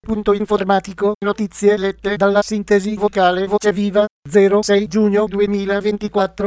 Punto informatico, notizie lette dalla sintesi vocale Voce Viva, 06 giugno 2024,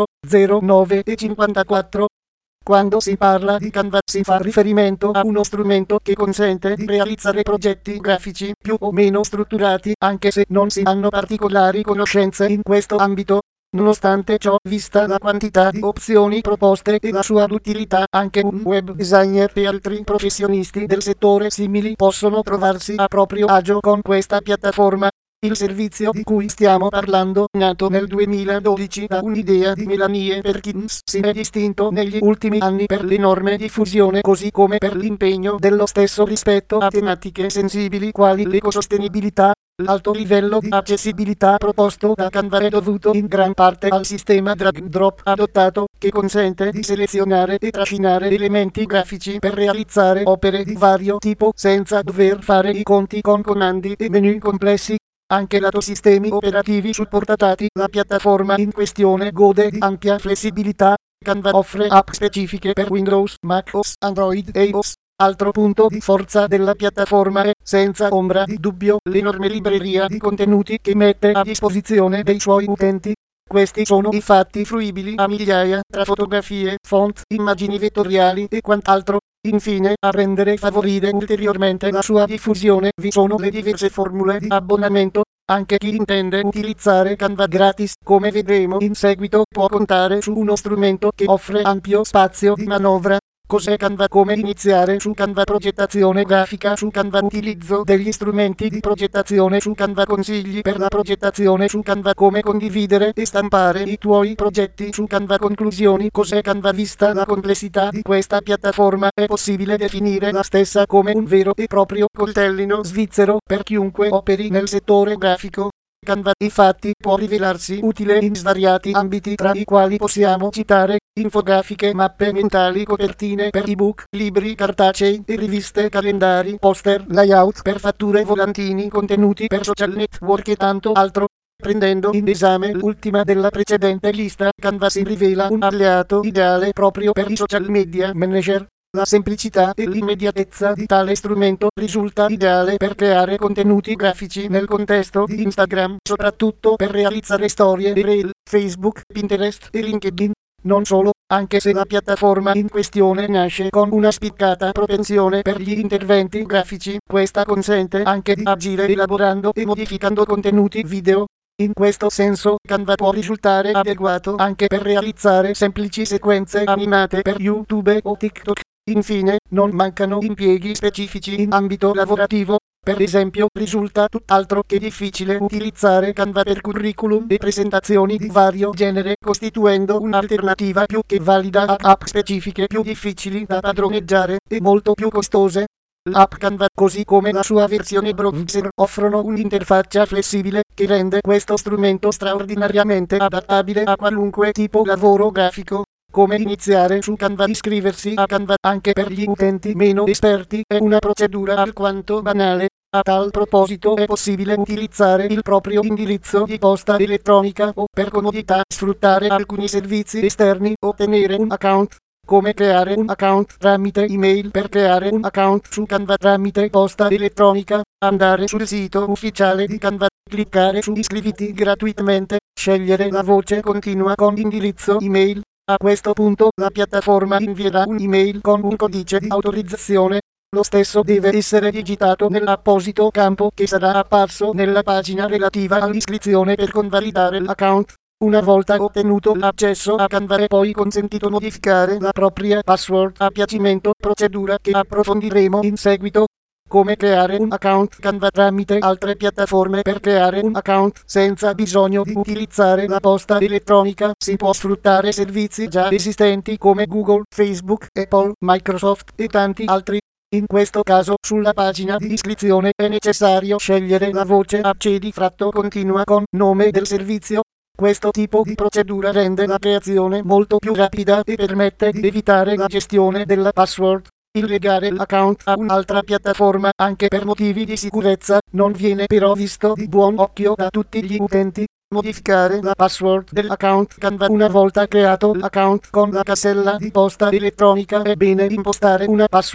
09:54. Quando si parla di Canva si fa riferimento a uno strumento che consente di realizzare progetti grafici più o meno strutturati, anche se non si hanno particolari conoscenze in questo ambito. Nonostante ciò, vista la quantità di opzioni proposte e la sua utilità, anche un web designer e altri professionisti del settore simili possono trovarsi a proprio agio con questa piattaforma. Il servizio di cui stiamo parlando, nato nel 2012 da un'idea di Melanie Perkins, si è distinto negli ultimi anni per l'enorme diffusione così come per l'impegno dello stesso rispetto a tematiche sensibili quali l'ecosostenibilità. L'alto livello di accessibilità proposto da Canva è dovuto in gran parte al sistema drag and drop adottato, che consente di selezionare e trascinare elementi grafici per realizzare opere di vario tipo senza dover fare i conti con comandi e menu complessi. Anche lato sistemi operativi supportati, la piattaforma in questione gode di ampia flessibilità. Canva offre app specifiche per Windows, macOS, Android e iOS. Altro punto di forza della piattaforma è, senza ombra di dubbio, l'enorme libreria di contenuti che mette a disposizione dei suoi utenti. Questi sono infatti fruibili a migliaia, tra fotografie, font, immagini vettoriali e quant'altro. Infine, a rendere favorire ulteriormente la sua diffusione, vi sono le diverse formule di abbonamento. Anche chi intende utilizzare Canva gratis, come vedremo in seguito, può contare su uno strumento che offre ampio spazio di manovra. Cos'è Canva? Come iniziare su Canva? Progettazione grafica su Canva, utilizzo degli strumenti di progettazione su Canva, consigli per la progettazione su Canva, come condividere e stampare i tuoi progetti su Canva. Conclusioni. Cos'è Canva? Vista la complessità di questa piattaforma, è possibile definire la stessa come un vero e proprio coltellino svizzero per chiunque operi nel settore grafico. Canva, infatti, può rivelarsi utile in svariati ambiti, tra i quali possiamo citare infografiche, mappe mentali, copertine per ebook, libri cartacei e riviste, calendari, poster, layout per fatture, volantini, contenuti per social network e tanto altro. Prendendo in esame l'ultima della precedente lista, Canva si rivela un alleato ideale proprio per i social media manager. La semplicità e l'immediatezza di tale strumento risulta ideale per creare contenuti grafici nel contesto di Instagram, soprattutto per realizzare storie di Reel, Facebook, Pinterest e LinkedIn. Non solo, anche se la piattaforma in questione nasce con una spiccata propensione per gli interventi grafici, questa consente anche di agire elaborando e modificando contenuti video. In questo senso, Canva può risultare adeguato anche per realizzare semplici sequenze animate per YouTube o TikTok. Infine, non mancano impieghi specifici in ambito lavorativo. Per esempio, risulta tutt'altro che difficile utilizzare Canva per curriculum e presentazioni di vario genere, costituendo un'alternativa più che valida a app specifiche più difficili da padroneggiare e molto più costose. L'app Canva, così come la sua versione browser, offrono un'interfaccia flessibile che rende questo strumento straordinariamente adattabile a qualunque tipo di lavoro grafico. Come iniziare su Canva? Iscriversi a Canva, anche per gli utenti meno esperti, è una procedura alquanto banale. A tal proposito è possibile utilizzare il proprio indirizzo di posta elettronica o, per comodità, sfruttare alcuni servizi esterni o tenere un account. Come creare un account tramite email? Per creare un account su Canva tramite posta elettronica, andare sul sito ufficiale di Canva, cliccare su iscriviti gratuitamente, scegliere la voce continua con indirizzo email. A questo punto la piattaforma invierà un'email con un codice di autorizzazione. Lo stesso deve essere digitato nell'apposito campo che sarà apparso nella pagina relativa all'iscrizione per convalidare l'account. Una volta ottenuto l'accesso a Canva è poi consentito modificare la propria password a piacimento, procedura che approfondiremo in seguito. Come creare un account Canva tramite altre piattaforme? Per creare un account senza bisogno di utilizzare la posta elettronica si può sfruttare servizi già esistenti come Google, Facebook, Apple, Microsoft e tanti altri. In questo caso, sulla pagina di iscrizione è necessario scegliere la voce accedi continua con nome del servizio. Questo tipo di procedura rende la creazione molto più rapida e permette di evitare la gestione della password. Il legare l'account a un'altra piattaforma, anche per motivi di sicurezza, non viene però visto di buon occhio da tutti gli utenti. Modificare la password dell'account Canva. Una volta creato l'account con la casella di posta elettronica è bene impostare una password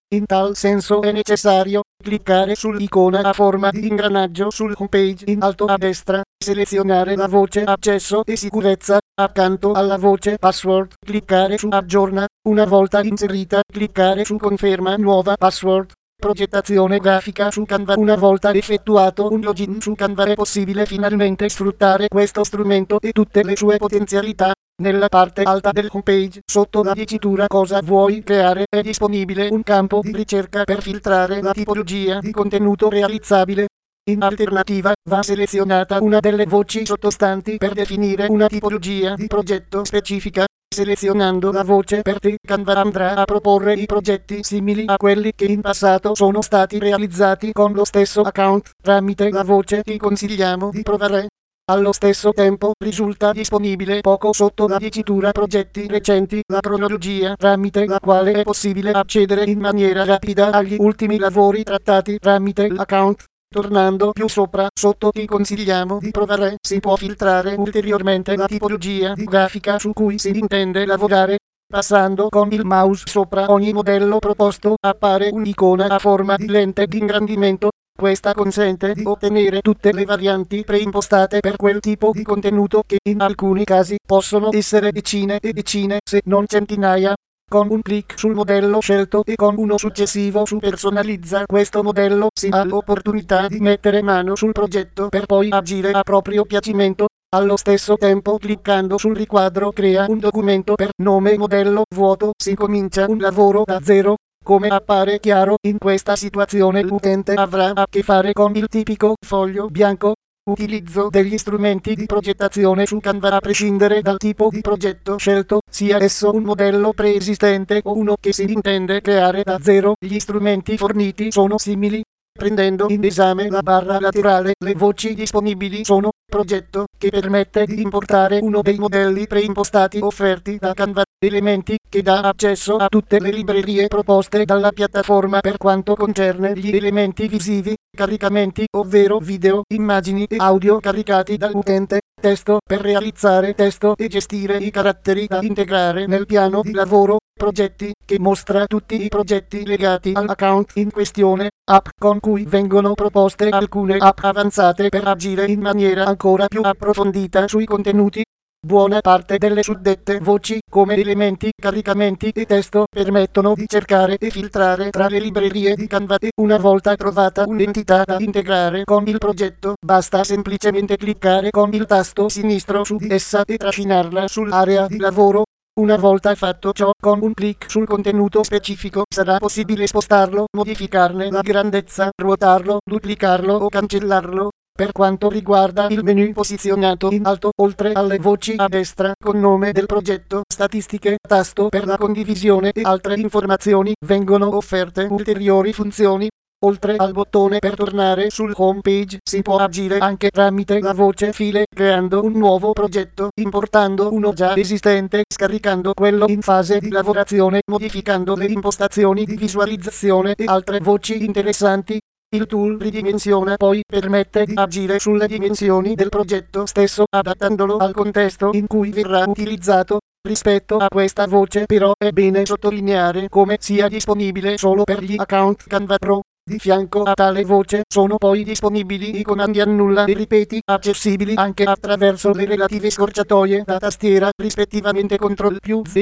In tal senso è necessario cliccare sull'icona a forma di ingranaggio sul homepage in alto a destra, selezionare la voce accesso e sicurezza, accanto alla voce password, cliccare su aggiorna, una volta inserita, cliccare su conferma nuova password. Progettazione grafica su Canva. Una volta effettuato un login su Canva è possibile finalmente sfruttare questo strumento e tutte le sue potenzialità. Nella parte alta del homepage, sotto la dicitura cosa vuoi creare, è disponibile un campo di ricerca per filtrare la tipologia di contenuto realizzabile. In alternativa, va selezionata una delle voci sottostanti per definire una tipologia di progetto specifica. Selezionando la voce per te, Canva andrà a proporre i progetti simili a quelli che in passato sono stati realizzati con lo stesso account. Tramite la voce ti consigliamo di provare. Allo stesso tempo risulta disponibile poco sotto la dicitura progetti recenti la cronologia tramite la quale è possibile accedere in maniera rapida agli ultimi lavori trattati tramite l'account. Tornando più sopra, sotto ti consigliamo di provare, si può filtrare ulteriormente la tipologia di grafica su cui si intende lavorare. Passando con il mouse sopra ogni modello proposto, appare un'icona a forma di lente di ingrandimento. Questa consente di ottenere tutte le varianti preimpostate per quel tipo di contenuto che in alcuni casi possono essere decine e decine, se non centinaia. Con un clic sul modello scelto e con uno successivo su personalizza questo modello si ha l'opportunità di mettere mano sul progetto per poi agire a proprio piacimento. Allo stesso tempo cliccando sul riquadro crea un documento per nome modello vuoto, si comincia un lavoro da zero. Come appare chiaro, in questa situazione l'utente avrà a che fare con il tipico foglio bianco. Utilizzo degli strumenti di progettazione su Canva a prescindere dal tipo di progetto scelto, sia esso un modello preesistente o uno che si intende creare da zero. Gli strumenti forniti sono simili. Prendendo in esame la barra laterale, le voci disponibili sono progetto, che permette di importare uno dei modelli preimpostati offerti da Canva, elementi, che dà accesso a tutte le librerie proposte dalla piattaforma per quanto concerne gli elementi visivi, caricamenti, ovvero video, immagini e audio caricati dall'utente, testo, per realizzare testo e gestire i caratteri da integrare nel piano di lavoro, progetti, che mostra tutti i progetti legati all'account in questione, app con cui vengono proposte alcune app avanzate per agire in maniera ancora più approfondita sui contenuti. Buona parte delle suddette voci, come elementi, caricamenti e testo, permettono di cercare e filtrare tra le librerie di Canva e una volta trovata un'entità da integrare con il progetto, basta semplicemente cliccare con il tasto sinistro su di essa e trascinarla sull'area di lavoro. Una volta fatto ciò, con un clic sul contenuto specifico sarà possibile spostarlo, modificarne la grandezza, ruotarlo, duplicarlo o cancellarlo. Per quanto riguarda il menu posizionato in alto, oltre alle voci a destra con nome del progetto, statistiche, tasto per la condivisione e altre informazioni, vengono offerte ulteriori funzioni. Oltre al bottone per tornare sul home page, si può agire anche tramite la voce file, creando un nuovo progetto, importando uno già esistente, scaricando quello in fase di lavorazione, modificando le impostazioni di visualizzazione e altre voci interessanti. Il tool ridimensiona poi permette di agire sulle dimensioni del progetto stesso, adattandolo al contesto in cui verrà utilizzato. Rispetto a questa voce però è bene sottolineare come sia disponibile solo per gli account Canva Pro. Di fianco a tale voce sono poi disponibili i comandi annulla e ripeti, accessibili anche attraverso le relative scorciatoie da tastiera, rispettivamente CTRL+Z e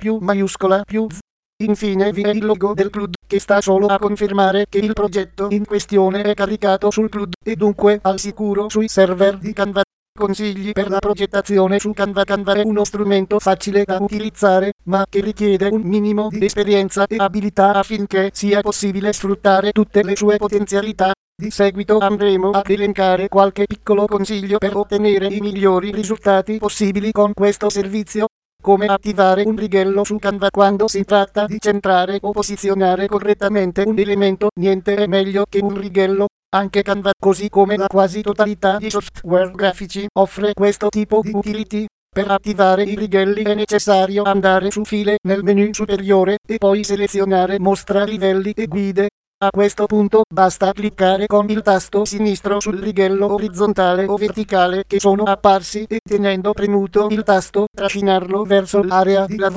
CTRL+Z. Infine vi è il logo del CLUD, che sta solo a confermare che il progetto in questione è caricato sul CLUD e dunque al sicuro sui server di Canva. Consigli per la progettazione su Canva. Canva è uno strumento facile da utilizzare, ma che richiede un minimo di esperienza e abilità affinché sia possibile sfruttare tutte le sue potenzialità. Di seguito andremo ad elencare qualche piccolo consiglio per ottenere i migliori risultati possibili con questo servizio. Come attivare un righello su Canva quando si tratta di centrare o posizionare correttamente un elemento. Niente è meglio che un righello. Anche Canva, così come la quasi totalità di software grafici, offre questo tipo di utility. Per attivare i righelli è necessario andare su File nel menu superiore e poi selezionare Mostra livelli e guide. A questo punto basta cliccare con il tasto sinistro sul righello orizzontale o verticale che sono apparsi e tenendo premuto il tasto trascinarlo verso l'area di lavoro.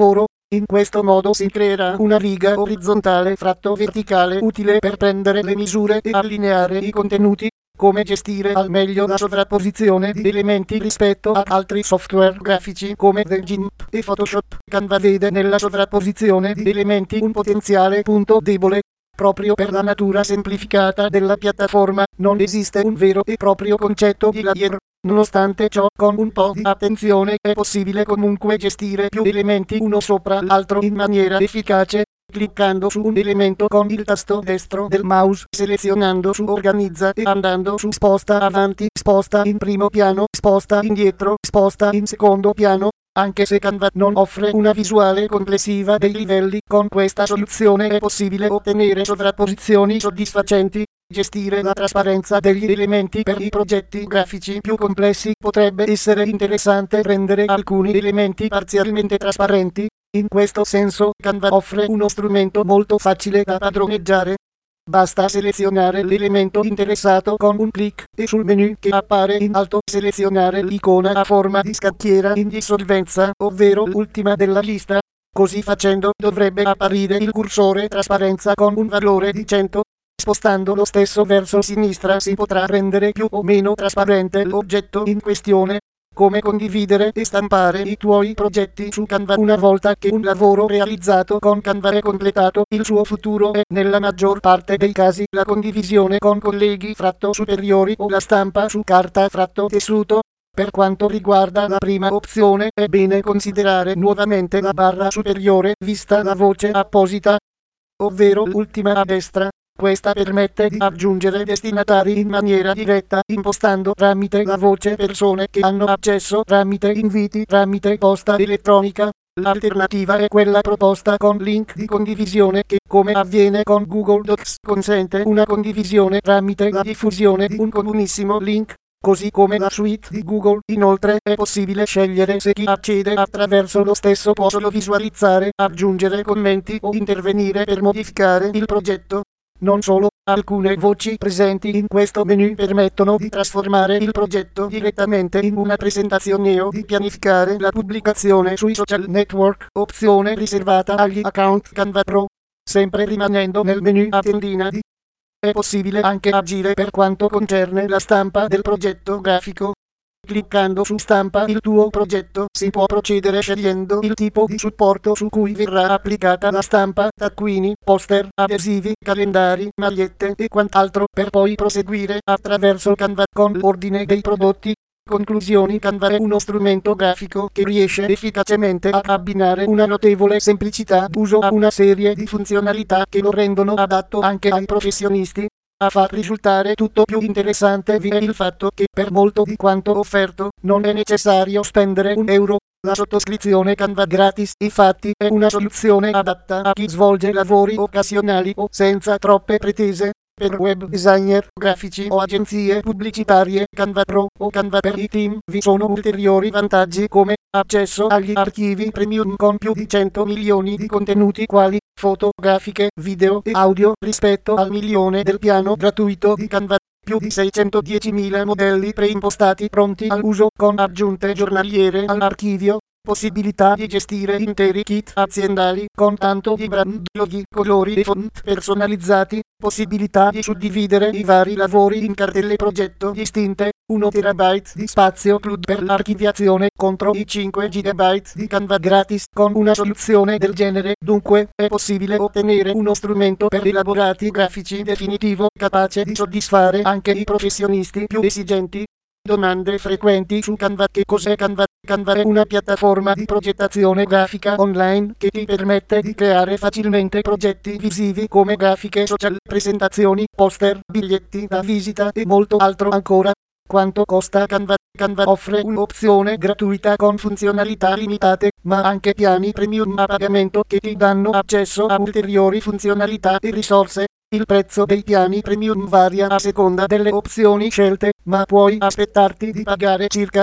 In questo modo si creerà una riga orizzontale fratto verticale utile per prendere le misure e allineare i contenuti. Come gestire al meglio la sovrapposizione di elementi rispetto ad altri software grafici come The GIMP e Photoshop. Canva vede nella sovrapposizione di elementi un potenziale punto debole. Proprio per la natura semplificata della piattaforma, non esiste un vero e proprio concetto di layer. Nonostante ciò, con un po' di attenzione è possibile comunque gestire più elementi uno sopra l'altro in maniera efficace. Cliccando su un elemento con il tasto destro del mouse, selezionando su Organizza e andando su Sposta avanti, sposta in primo piano, sposta indietro, sposta in secondo piano. Anche se Canva non offre una visuale complessiva dei livelli, con questa soluzione è possibile ottenere sovrapposizioni soddisfacenti. Gestire la trasparenza degli elementi per i progetti grafici più complessi potrebbe essere interessante rendere alcuni elementi parzialmente trasparenti. In questo senso, Canva offre uno strumento molto facile da padroneggiare. Basta selezionare l'elemento interessato con un clic e sul menu che appare in alto selezionare l'icona a forma di scacchiera in dissolvenza, ovvero l'ultima della lista. Così facendo dovrebbe apparire il cursore trasparenza con un valore di 100. Spostando lo stesso verso sinistra si potrà rendere più o meno trasparente l'oggetto in questione. Come condividere e stampare i tuoi progetti su Canva. Una volta che un lavoro realizzato con Canva è completato, il suo futuro è, nella maggior parte dei casi, la condivisione con colleghi fratto superiori o la stampa su carta fratto tessuto. Per quanto riguarda la prima opzione, è bene considerare nuovamente la barra superiore, vista la voce apposita, ovvero l'ultima a destra. Questa permette di aggiungere destinatari in maniera diretta, impostando tramite la voce persone che hanno accesso tramite inviti tramite posta elettronica. L'alternativa è quella proposta con link di condivisione che, come avviene con Google Docs, consente una condivisione tramite la diffusione di un comunissimo link. Così come la suite di Google, inoltre è possibile scegliere se chi accede attraverso lo stesso può solo visualizzare, aggiungere commenti o intervenire per modificare il progetto. Non solo, alcune voci presenti in questo menu permettono di trasformare il progetto direttamente in una presentazione o di pianificare la pubblicazione sui social network, opzione riservata agli account Canva Pro. Sempre rimanendo nel menu a tendina di è possibile anche agire per quanto concerne la stampa del progetto grafico. Cliccando su Stampa il tuo progetto si può procedere scegliendo il tipo di supporto su cui verrà applicata la stampa, taccuini, poster, adesivi, calendari, magliette e quant'altro, per poi proseguire attraverso Canva con l'ordine dei prodotti. Conclusioni. Canva è uno strumento grafico che riesce efficacemente a abbinare una notevole semplicità d'uso a una serie di funzionalità che lo rendono adatto anche ai professionisti. A far risultare tutto più interessante vi è il fatto che, per molto di quanto offerto, non è necessario spendere €1. La sottoscrizione Canva gratis, infatti, è una soluzione adatta a chi svolge lavori occasionali o senza troppe pretese. Per web designer, grafici o agenzie pubblicitarie, Canva Pro o Canva per i team, vi sono ulteriori vantaggi come accesso agli archivi premium con più di 100 milioni di contenuti quali foto, grafiche, video e audio rispetto al milione del piano gratuito di Canva. Più di 610.000 modelli preimpostati pronti all'uso con aggiunte giornaliere all'archivio. Possibilità di gestire interi kit aziendali con tanto di brand, loghi, colori e font personalizzati. Possibilità di suddividere i vari lavori in cartelle progetto distinte. 1 terabyte di spazio CLUD per l'archiviazione contro i 5 GB di Canva gratis. Con una soluzione del genere, dunque, è possibile ottenere uno strumento per elaborati grafici definitivo, capace di soddisfare anche i professionisti più esigenti. Domande frequenti su Canva. Che cos'è Canva? Canva è una piattaforma di progettazione grafica online che ti permette di creare facilmente progetti visivi come grafiche social, presentazioni, poster, biglietti da visita e molto altro ancora. Quanto costa Canva? Canva offre un'opzione gratuita con funzionalità limitate, ma anche piani premium a pagamento che ti danno accesso a ulteriori funzionalità e risorse. Il prezzo dei piani premium varia a seconda delle opzioni scelte, ma puoi aspettarti di pagare circa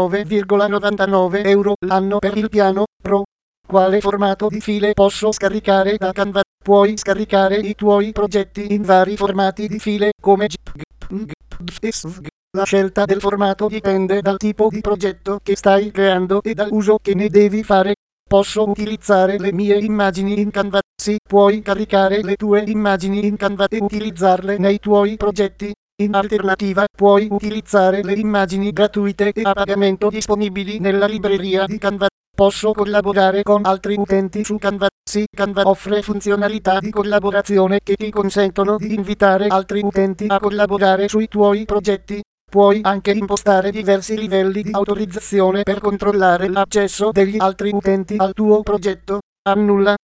€109,99 l'anno per il piano Pro. Quale formato di file posso scaricare da Canva? Puoi scaricare i tuoi progetti in vari formati di file come JPG, e SVG. La scelta del formato dipende dal tipo di progetto che stai creando e dall'uso che ne devi fare. Posso utilizzare le mie immagini in Canva. Sì, puoi caricare le tue immagini in Canva e utilizzarle nei tuoi progetti. In alternativa, puoi utilizzare le immagini gratuite e a pagamento disponibili nella libreria di Canva. Posso collaborare con altri utenti su Canva. Sì, Canva offre funzionalità di collaborazione che ti consentono di invitare altri utenti a collaborare sui tuoi progetti. Puoi anche impostare diversi livelli di autorizzazione per controllare l'accesso degli altri utenti al tuo progetto. Annulla